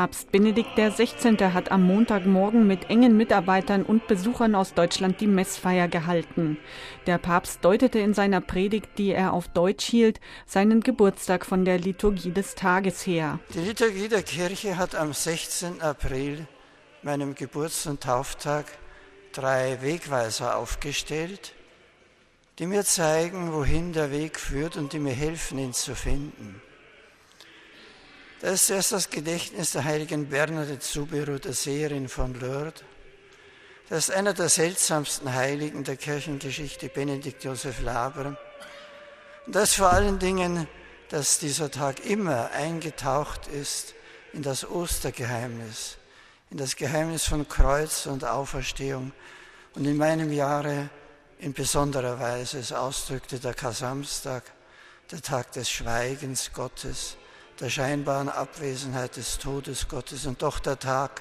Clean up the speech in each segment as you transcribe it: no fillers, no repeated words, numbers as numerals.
Papst Benedikt XVI. Hat am Montagmorgen mit engen Mitarbeitern und Besuchern aus Deutschland die Messfeier gehalten. Der Papst deutete in seiner Predigt, die er auf Deutsch hielt, seinen Geburtstag von der Liturgie des Tages her. Die Liturgie der Kirche hat am 16. April, meinem Geburts- und Tauftag, 3 Wegweiser aufgestellt, die mir zeigen, wohin der Weg führt und die mir helfen, ihn zu finden. Da ist zuerst das Gedächtnis der heiligen Bernadette Soubirous, der Seherin von Lourdes. Das ist einer der seltsamsten Heiligen der Kirchengeschichte, Benedikt Joseph Labre. Und das vor allen Dingen, dass dieser Tag immer eingetaucht ist in das Ostergeheimnis, in das Geheimnis von Kreuz und Auferstehung. Und in meinem Jahre in besonderer Weise, es ausdrückte der Kar-Samstag, der Tag des Schweigens Gottes, der scheinbaren Abwesenheit des Todes Gottes und doch der Tag,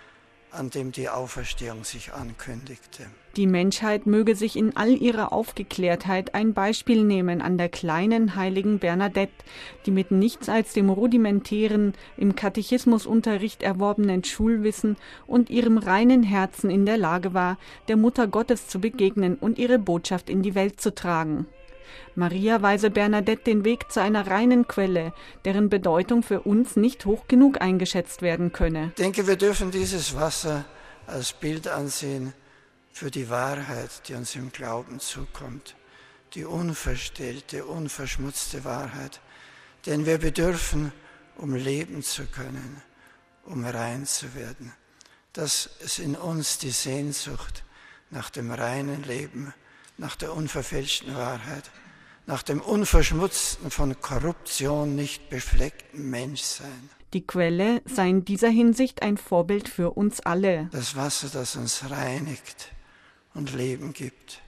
an dem die Auferstehung sich ankündigte. Die Menschheit möge sich in all ihrer Aufgeklärtheit ein Beispiel nehmen an der kleinen heiligen Bernadette, die mit nichts als dem rudimentären, im Katechismusunterricht erworbenen Schulwissen und ihrem reinen Herzen in der Lage war, der Mutter Gottes zu begegnen und ihre Botschaft in die Welt zu tragen. Maria weise Bernadette den Weg zu einer reinen Quelle, deren Bedeutung für uns nicht hoch genug eingeschätzt werden könne. Ich denke, wir dürfen dieses Wasser als Bild ansehen für die Wahrheit, die uns im Glauben zukommt. Die unverstellte, unverschmutzte Wahrheit. Denn wir bedürfen, um leben zu können, um rein zu werden. Dass es in uns die Sehnsucht nach dem reinen Leben, nach der unverfälschten Wahrheit, nach dem unverschmutzten, von Korruption nicht befleckten Menschsein. Die Quelle sei in dieser Hinsicht ein Vorbild für uns alle. Das Wasser, das uns reinigt und Leben gibt.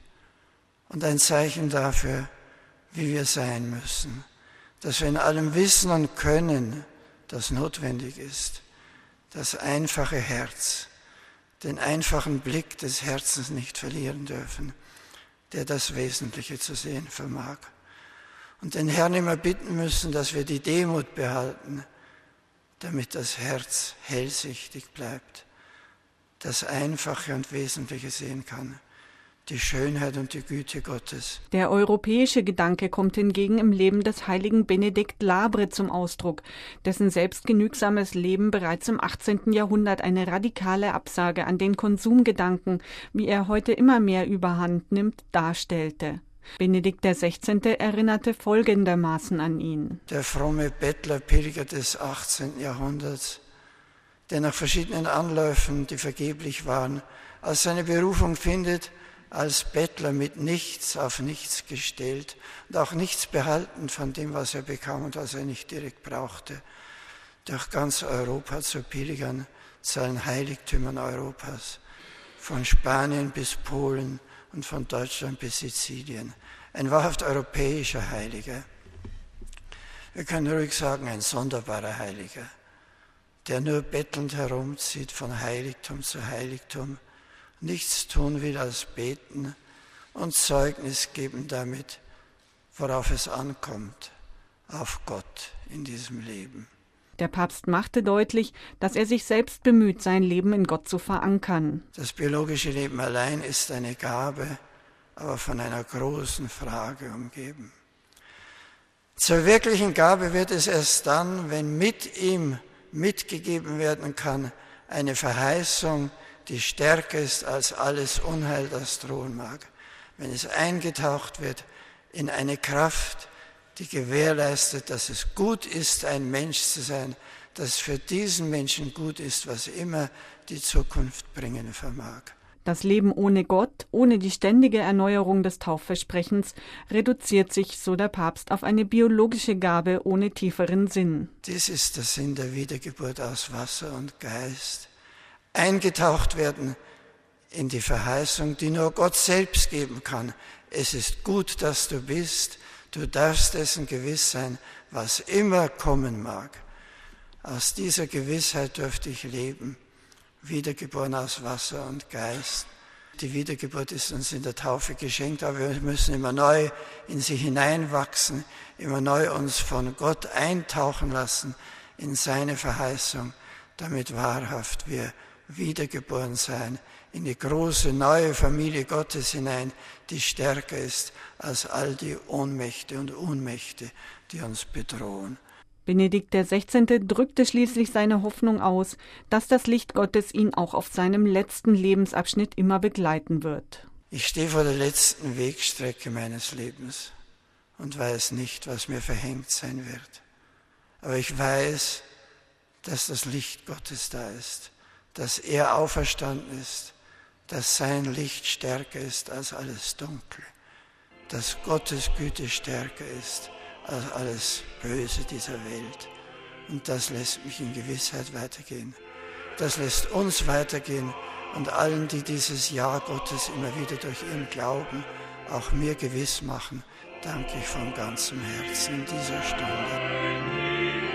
Und ein Zeichen dafür, wie wir sein müssen. Dass wir in allem Wissen und Können, das notwendig ist, das einfache Herz, den einfachen Blick des Herzens nicht verlieren dürfen, der das Wesentliche zu sehen vermag. Und den Herrn immer bitten müssen, dass wir die Demut behalten, damit das Herz hellsichtig bleibt, das Einfache und Wesentliche sehen kann, die Schönheit und die Güte Gottes. Der europäische Gedanke kommt hingegen im Leben des heiligen Benedikt Labre zum Ausdruck, dessen selbstgenügsames Leben bereits im 18. Jahrhundert eine radikale Absage an den Konsumgedanken, wie er heute immer mehr Überhand nimmt, darstellte. Benedikt XVI. Erinnerte folgendermaßen an ihn. Der fromme Bettlerpilger des 18. Jahrhunderts, der nach verschiedenen Anläufen, die vergeblich waren, als seine Berufung findet, als Bettler mit nichts auf nichts gestellt und auch nichts behalten von dem, was er bekam und was er nicht direkt brauchte, durch ganz Europa zu pilgern, zu allen Heiligtümern Europas, von Spanien bis Polen und von Deutschland bis Sizilien. Ein wahrhaft europäischer Heiliger. Wir können ruhig sagen, ein sonderbarer Heiliger, der nur bettelnd herumzieht von Heiligtum zu Heiligtum, nichts tun will als beten und Zeugnis geben damit, worauf es ankommt, auf Gott in diesem Leben. Der Papst machte deutlich, dass er sich selbst bemüht, sein Leben in Gott zu verankern. Das biologische Leben allein ist eine Gabe, aber von einer großen Frage umgeben. Zur wirklichen Gabe wird es erst dann, wenn mit ihm mitgegeben werden kann, eine Verheißung, die stärker ist als alles Unheil, das drohen mag. Wenn es eingetaucht wird in eine Kraft, die gewährleistet, dass es gut ist, ein Mensch zu sein, dass für diesen Menschen gut ist, was immer die Zukunft bringen vermag. Das Leben ohne Gott, ohne die ständige Erneuerung des Taufversprechens, reduziert sich, so der Papst, auf eine biologische Gabe ohne tieferen Sinn. Dies ist der Sinn der Wiedergeburt aus Wasser und Geist. Eingetaucht werden in die Verheißung, die nur Gott selbst geben kann. Es ist gut, dass du bist. Du darfst dessen gewiss sein, was immer kommen mag. Aus dieser Gewissheit dürfte ich leben, wiedergeboren aus Wasser und Geist. Die Wiedergeburt ist uns in der Taufe geschenkt, aber wir müssen immer neu in sie hineinwachsen, immer neu uns von Gott eintauchen lassen in seine Verheißung, damit wahrhaft wir wiedergeboren sein in die große neue Familie Gottes hinein, die stärker ist als all die Ohnmächte und Unmächte, die uns bedrohen. Benedikt XVI. Drückte schließlich seine Hoffnung aus, dass das Licht Gottes ihn auch auf seinem letzten Lebensabschnitt immer begleiten wird. Ich stehe vor der letzten Wegstrecke meines Lebens und weiß nicht, was mir verhängt sein wird. Aber ich weiß, dass das Licht Gottes da ist, dass er auferstanden ist, dass sein Licht stärker ist als alles Dunkle, dass Gottes Güte stärker ist als alles Böse dieser Welt. Und das lässt mich in Gewissheit weitergehen. Das lässt uns weitergehen und allen, die dieses Ja Gottes immer wieder durch ihren Glauben auch mir gewiss machen, danke ich von ganzem Herzen in dieser Stunde.